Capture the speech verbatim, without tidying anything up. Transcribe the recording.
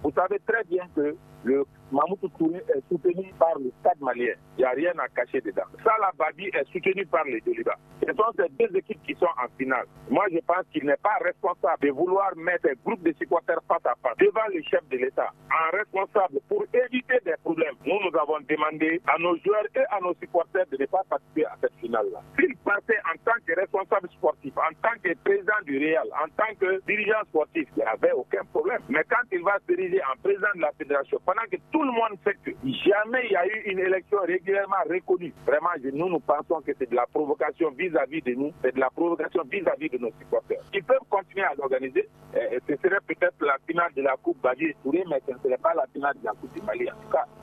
Vous savez très bien que le Mamoudou Touré est soutenu par le Stade malien. Il n'y a rien à cacher dedans. Salah Badi est soutenu par les Doliba. Ce sont ces deux équipes qui sont en finale. Moi, je pense qu'il n'est pas responsable de vouloir mettre un groupe de supporters face à face devant le chef de l'État en responsable pour éviter des problèmes. Nous, nous avons demandé à nos joueurs et à nos supporters de ne pas participer à cette finale-là. S'il passait en tant que responsable sportif, en tant que président du Real, en tant que dirigeant sportif, il n'y avait aucun problème. Mais quand il va se diriger en président de la fédération, pendant que tout le monde sait que jamais il y a eu une élection régulièrement reconnue, vraiment, nous, nous pensons que c'est de la provocation vis-à-vis de nous, c'est de la provocation vis-à-vis de nos supporters. Ils peuvent continuer à l'organiser. Ce serait peut-être la finale de la Coupe Badi et Touré, mais ce ne serait pas la finale de la Coupe du Mali en tout cas.